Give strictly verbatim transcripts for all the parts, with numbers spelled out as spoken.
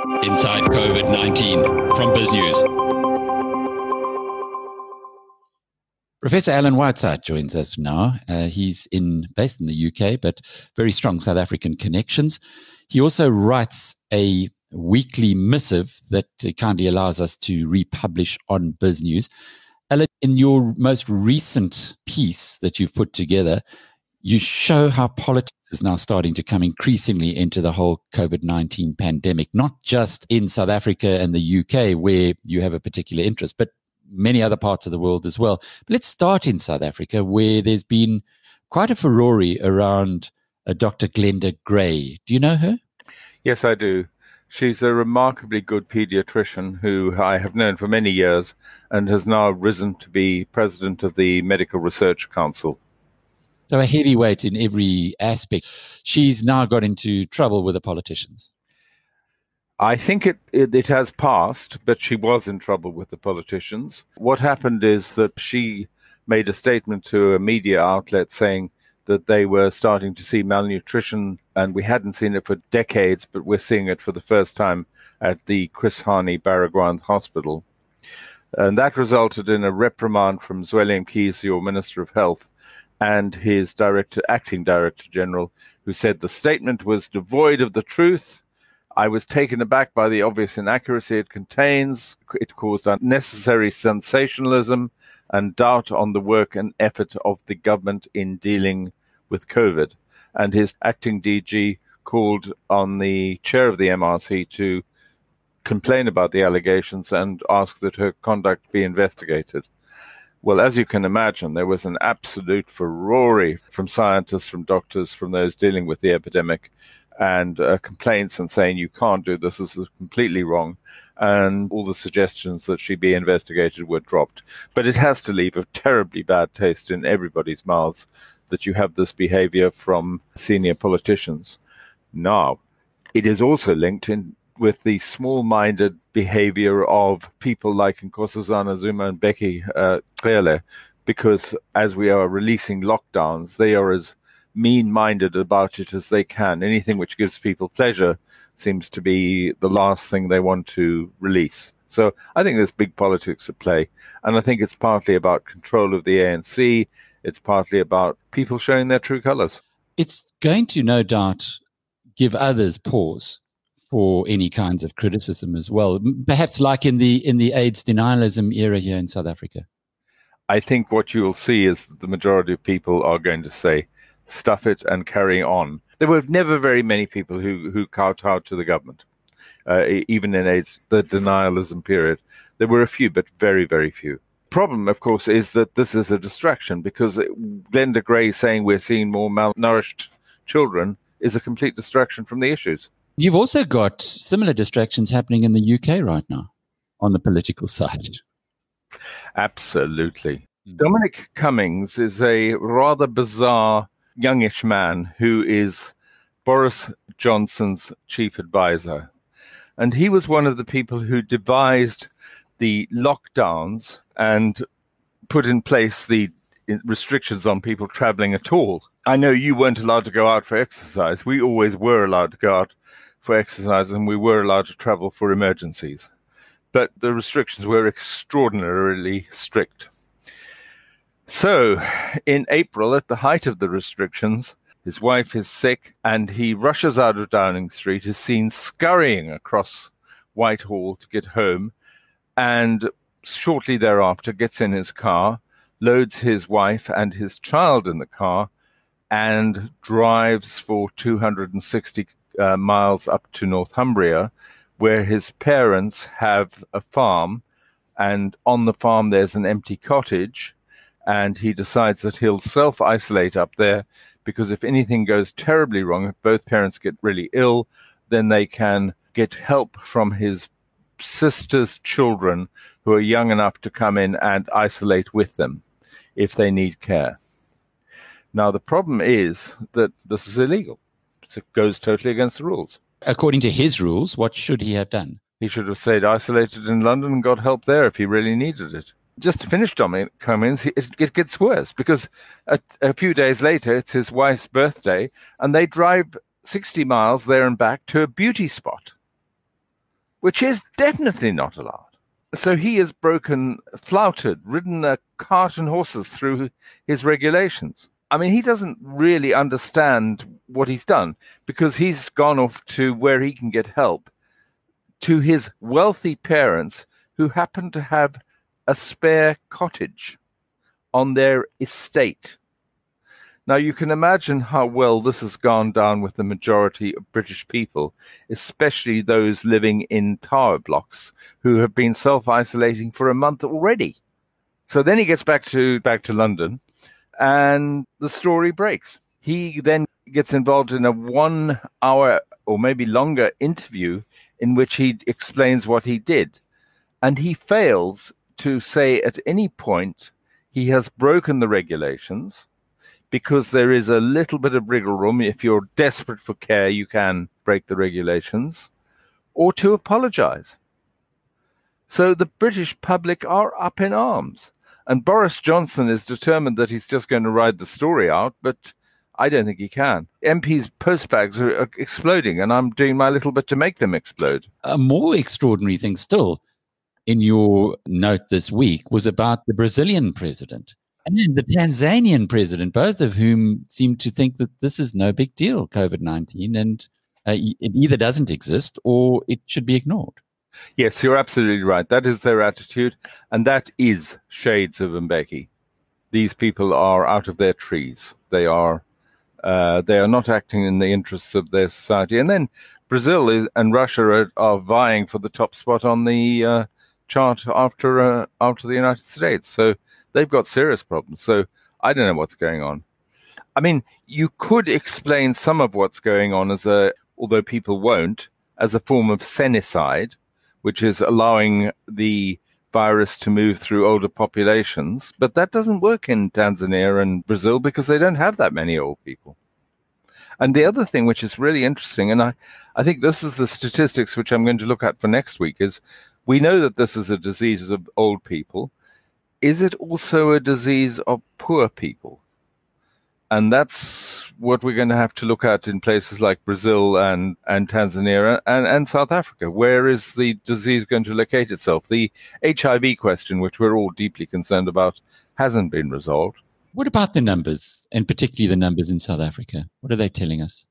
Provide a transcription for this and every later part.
Inside COVID nineteen from BizNews. Professor Alan Whiteside joins us now. Uh, he's in based in the U K, but very strong South African connections. He also writes a weekly missive that kindly allows us to republish on BizNews. Alan, in your most recent piece that you've put together, you show how politics is now starting to come increasingly into the whole COVID nineteen pandemic, not just in South Africa and the U K, where you have a particular interest, but many other parts of the world as well. But let's start in South Africa, where there's been quite a furore around uh, Doctor Glenda Gray. Do you know her? Yes, I do. She's a remarkably good pediatrician who I have known for many years and has now risen to be president of the Medical Research Council. So a heavyweight in every aspect. She's now got into trouble with the politicians. I think it, it, it has passed, but she was in trouble with the politicians. What happened is that she made a statement to a media outlet saying that they were starting to see malnutrition, and we hadn't seen it for decades, but we're seeing it for the first time at the Chris Hani Baragwanath Hospital. And that resulted in a reprimand from Zweli Mkhize, your Minister of Health, and his director, acting Director General, who said the statement was devoid of the truth. I was taken aback by the obvious inaccuracy it contains. It caused unnecessary sensationalism and doubt on the work and effort of the government in dealing with COVID. And his acting D G called on the chair of the M R C to complain about the allegations and ask that her conduct be investigated. Well, as you can imagine, there was an absolute furore from scientists, from doctors, from those dealing with the epidemic, and uh, complaints and saying, you can't do this, this is completely wrong. And all the suggestions that she be investigated were dropped. But it has to leave a terribly bad taste in everybody's mouths that you have this behavior from senior politicians. Now, it is also linked in with the small-minded behavior of people like Nkosazana Zuma and Becky uh, Cele, because as we are releasing lockdowns, they are as mean-minded about it as they can. Anything which gives people pleasure seems to be the last thing they want to release. So I think there's big politics at play, and I think it's partly about control of the A N C. It's partly about people showing their true colors. It's going to, no doubt, give others pause for any kinds of criticism as well, perhaps like in the in the AIDS denialism era here in South Africa. I think what you will see is that the majority of people are going to say, stuff it and carry on. There were never very many people who, who kowtowed to the government, uh, even in AIDS, the denialism period. There were a few, but very, very few. Problem, of course, is that this is a distraction, because Glenda Gray saying we're seeing more malnourished children is a complete distraction from the issues. You've also got similar distractions happening in the U K right now on the political side. Absolutely. Mm. Dominic Cummings is a rather bizarre youngish man who is Boris Johnson's chief advisor. And he was one of the people who devised the lockdowns and put in place the restrictions on people traveling at all. I know you weren't allowed to go out for exercise. We always were allowed to go out for exercise, and we were allowed to travel for emergencies. But the restrictions were extraordinarily strict. So, in April, at the height of the restrictions, his wife is sick, and he rushes out of Downing Street, is seen scurrying across Whitehall to get home, and shortly thereafter gets in his car, loads his wife and his child in the car, and drives for two hundred sixty uh, miles up to Northumbria, where his parents have a farm, and on the farm there's an empty cottage, and he decides that he'll self-isolate up there, because if anything goes terribly wrong, if both parents get really ill, then they can get help from his sister's children who are young enough to come in and isolate with them if they need care. Now, the problem is that this is illegal. It goes totally against the rules. According to his rules, what should he have done? He should have stayed isolated in London and got help there if he really needed it. Just to finish Dominic Cummings, it, it gets worse, because a, a few days later, it's his wife's birthday, and they drive sixty miles there and back to a beauty spot. which is definitely not allowed. So he has broken, flouted, ridden a cart and horses through his regulations. I mean, he doesn't really understand what he's done, because he's gone off to where he can get help, to his wealthy parents who happen to have a spare cottage on their estate. Now, you can imagine how well this has gone down with the majority of British people, especially those living in tower blocks who have been self-isolating for a month already. So then he gets back to back to London, and the story breaks. He then gets involved in a one-hour or maybe longer interview in which he explains what he did. And he fails to say at any point he has broken the regulations, because there is a little bit of wriggle room. If you're desperate for care, you can break the regulations, or to apologize. So the British public are up in arms. And Boris Johnson is determined that he's just going to ride the story out, but I don't think he can. M Ps' postbags are exploding, and I'm doing my little bit to make them explode. A more extraordinary thing still in your note this week was about the Brazilian president and the Tanzanian president, both of whom seem to think that this is no big deal, COVID nineteen, and uh, it either doesn't exist or it should be ignored. Yes, you're absolutely right. That is their attitude, and that is shades of Mbeki. These people are out of their trees. They are uh, they are not acting in the interests of their society. And then Brazil is, and Russia are, are vying for the top spot on the uh, chart after uh, after the United States. So they've got serious problems. So I don't know what's going on. I mean, you could explain some of what's going on as a, although people won't, as a form of senicide, which is allowing the virus to move through older populations. But that doesn't work in Tanzania and Brazil because they don't have that many old people. And the other thing which is really interesting, and I, I think this is the statistics which I'm going to look at for next week, is we know that this is a disease of old people. Is it also a disease of poor people? And that's what we're going to have to look at in places like Brazil and, and Tanzania and, and South Africa. Where is the disease going to locate itself? The H I V question, which we're all deeply concerned about, hasn't been resolved. What about the numbers, and particularly the numbers in South Africa? What are they telling us?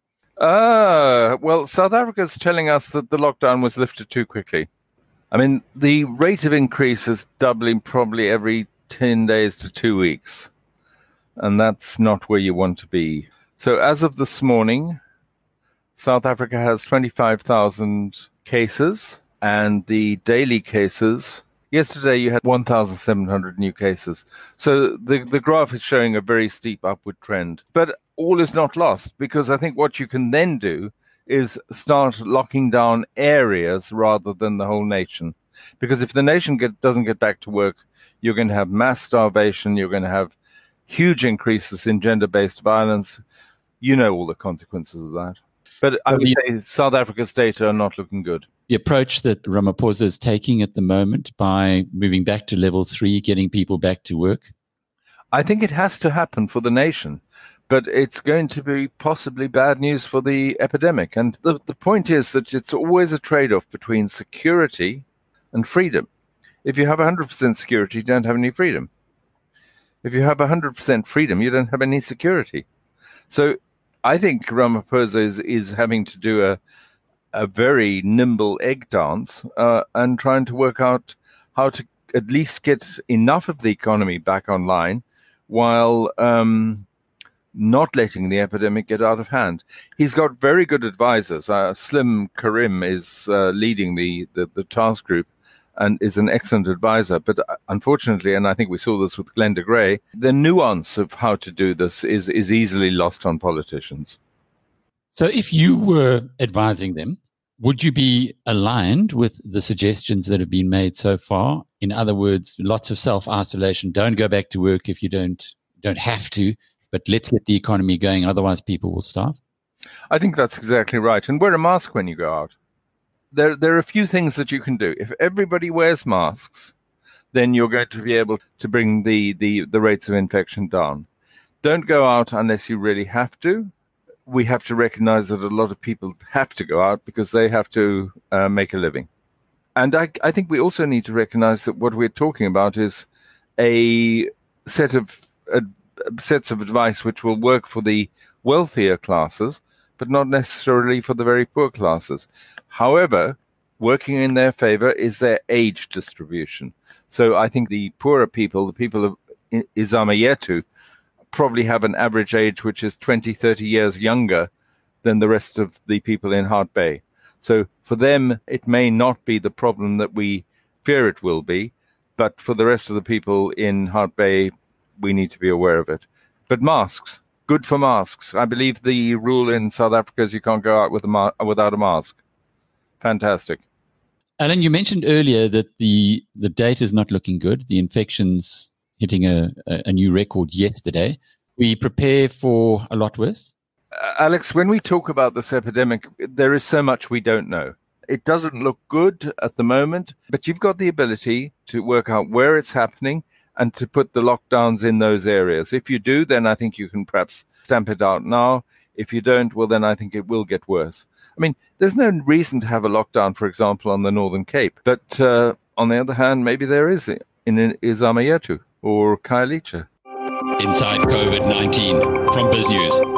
Uh, well, South Africa's telling us that the lockdown was lifted too quickly. I mean, the rate of increase is doubling probably every ten days to two weeks. And that's not where you want to be. So as of this morning, South Africa has twenty-five thousand cases, and the daily cases, yesterday you had one thousand seven hundred new cases. So the, the graph is showing a very steep upward trend. But all is not lost, because I think what you can then do is start locking down areas rather than the whole nation. Because if the nation get, doesn't get back to work, you're going to have mass starvation, you're going to have huge increases in gender-based violence. You know all the consequences of that. But so I would the, say South Africa's data are not looking good. The approach that Ramaphosa is taking at the moment by moving back to level three, getting people back to work? I think it has to happen for the nation. But it's going to be possibly bad news for the epidemic. And the, the point is that it's always a trade-off between security and freedom. If you have one hundred percent security, you don't have any freedom. If you have one hundred percent freedom, you don't have any security. So I think Ramaphosa is, is having to do a, a very nimble egg dance uh, and trying to work out how to at least get enough of the economy back online while um, not letting the epidemic get out of hand. He's got very good advisors. Uh, Slim Karim is uh, leading the, the, the task group and is an excellent advisor. But unfortunately, and I think we saw this with Glenda Gray, the nuance of how to do this is, is easily lost on politicians. So if you were advising them, would you be aligned with the suggestions that have been made so far? In other words, lots of self-isolation. Don't go back to work if you don't don't have to, but let's get the economy going. Otherwise, people will starve. I think that's exactly right. And wear a mask when you go out. There, there are a few things that you can do. If everybody wears masks, then you're going to be able to bring the, the, the rates of infection down. Don't go out unless you really have to. We have to recognize that a lot of people have to go out because they have to uh, make a living. And I, I think we also need to recognize that what we're talking about is a set of uh, sets of advice which will work for the wealthier classes, but not necessarily for the very poor classes. However, working in their favor is their age distribution. So I think the poorer people, the people of Izama Yetu, probably have an average age which is twenty, thirty years younger than the rest of the people in Hart Bay. So for them, it may not be the problem that we fear it will be, but for the rest of the people in Hart Bay, we need to be aware of it. But masks, good for masks. I believe the rule in South Africa is you can't go out with a ma- without a mask. Fantastic. Alan, you mentioned earlier that the, the data is not looking good. The infections hitting a, a new record yesterday. We prepare for a lot worse? Uh, Alex, when we talk about this epidemic, there is so much we don't know. It doesn't look good at the moment, but you've got the ability to work out where it's happening and to put the lockdowns in those areas. If you do, then I think you can perhaps stamp it out now. If you don't, well, then I think it will get worse. I mean, there's no reason to have a lockdown, for example, on the Northern Cape. But uh, on the other hand, maybe there is in Izama Yetu or Khayelitsha. Inside COVID nineteen from BizNews.